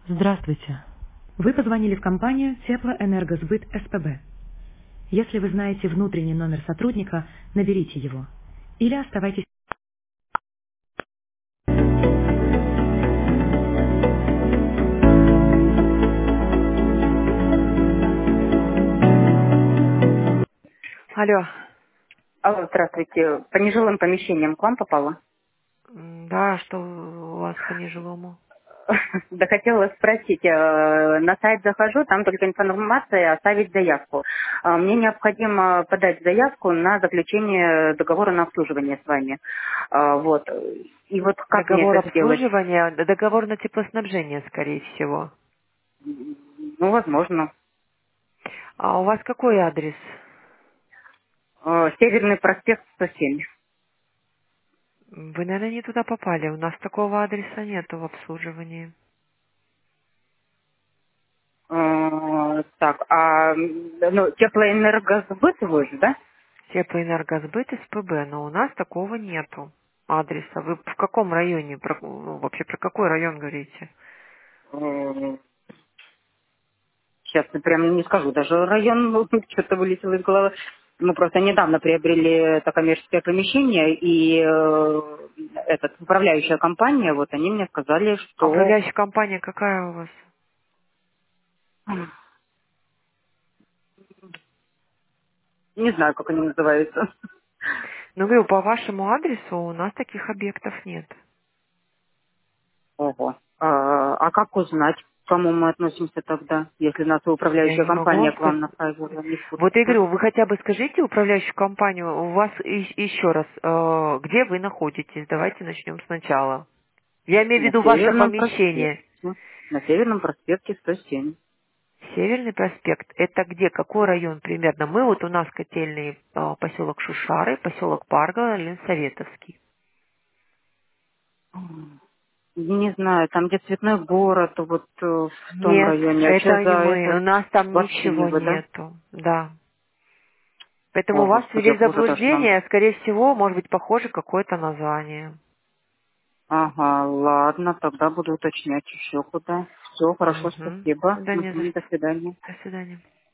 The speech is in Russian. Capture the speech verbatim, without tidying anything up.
Здравствуйте. Вы позвонили в компанию Теплоэнергосбыт СПБ. Если вы знаете внутренний номер сотрудника, наберите его. Или оставайтесь... Алло. Алло, здравствуйте. По нежилым помещениям к вам попало? М, Да, что у вас по нежилому? Да хотела спросить, э, на сайт захожу, там только информация оставить заявку. А Мне необходимо подать заявку на заключение договора на обслуживание с вами. А, Вот. И вот как мне Договор это сделать? обслуживания, д- договор на теплоснабжение, скорее всего. Ну, возможно. А у вас какой адрес? Э, Северный проспект сто семь. Вы, наверное, не туда попали. У нас такого адреса нету в обслуживании. Э, Так, а м, ну, теплоэнергосбыт вы же, да? Теплоэнергосбыт СПБ, но у нас такого нету адреса. Вы в каком районе? Про- ну, вообще про какой район говорите? Э, Сейчас я прям не скажу, даже район ну, что-то вылетело из головы. Мы просто недавно приобрели это коммерческое помещение, и э, этот, управляющая компания, вот они мне сказали, А что управляющая компания какая у вас? не знаю, как они называются. Ну, говорю, по вашему адресу у нас таких объектов нет. Ого. А, а как узнать, к кому мы относимся тогда, если наша Я управляющая не могу компания вам к вам сказать. направила, не в Вот я курсе? говорю, вы хотя бы скажите управляющую компанию, у вас и- еще раз, э, где вы находитесь? Давайте начнем сначала. Я имею в На виду ваше Северном проспекте. помещение. На Северном проспекте сто семь. Северный проспект. Это где? Какой район примерно? Мы вот у нас котельный э, поселок Шушары, поселок Парго, Ленсоветовский. Не знаю, там, где цветной город, вот э, в том Нет, районе. А что это за не мы. У это? нас там Вообще не ничего вы, да? нету. Да. Поэтому О, вас Господи, ввели в вот это ж нам. заблуждение, скорее всего, может быть, похоже какое-то название. Ага, ладно, тогда буду уточнять еще куда. Все, хорошо, Угу. спасибо. Да не за Мгм, до что. свидания. До свидания.